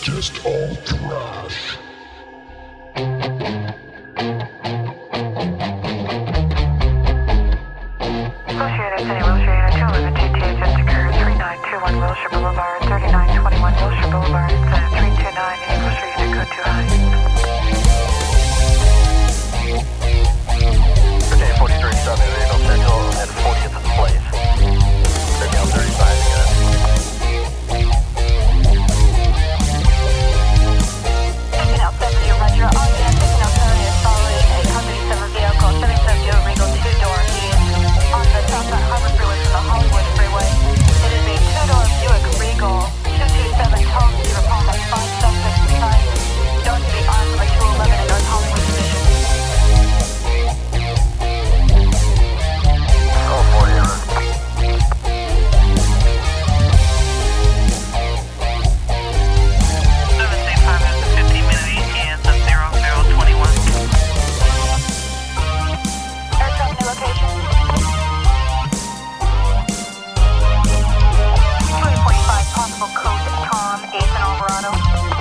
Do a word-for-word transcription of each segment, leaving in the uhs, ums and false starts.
just all trash. Associated City, Wilshire Unit two eleven, G T A just occurred, three nine two one Wilshire Boulevard, thirty-nine twenty-one Wilshire Boulevard, uh, three two nine, Unique Wilshire Unit code two high. Okay, forty-three, seven, Eagle Central, and fortieth is place. They're down thirty-five again. Picking out seventy, Roger, on the picking out seventy is following a seven vehicle, seven seven Regal two-door. He is on the southbound Harbor Freeway from the Hollywood Freeway. It is a two-door Buick Regal, two two seven Tom Zero Palm, has five suspects inside, known to be armed by two eleven in North Hollywood Division. Oh, forty, uh, Airdrop new location. two forty-five, possible code Tom, eighth and Alvarado.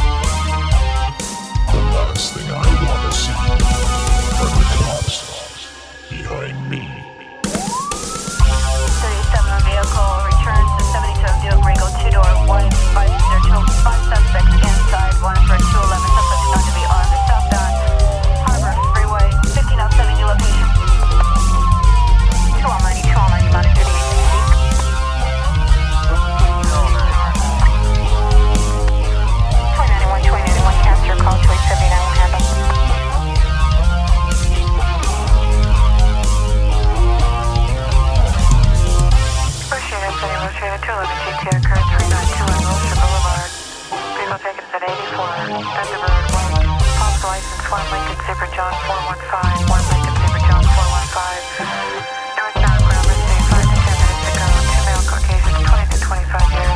The last thing I want to see are the cops behind me. thirty-seven vehicle returns to seventy-two Buick Regal two-door, one five zero two, five suspects inside, one for two eleven, suspects known to be armed, southbound Harbor Freeway, fifteen oh seven new location. two oh nine, two oh nine, latitude eight sixty. twenty ninety-one, twenty ninety-one, capture call to eight seventy-nine, will handle. Associated City, Wilshire two eleven, G T occurred, three nine two one Wilshire Boulevard. Vehicle taken is at eighty-four, Thunderbird, white. Possible license, one Lincoln Super John four one five, one Lincoln Super John four one five. Northbound Gramercy, five to ten minutes ago, two male Caucasians, twenty to twenty-five years.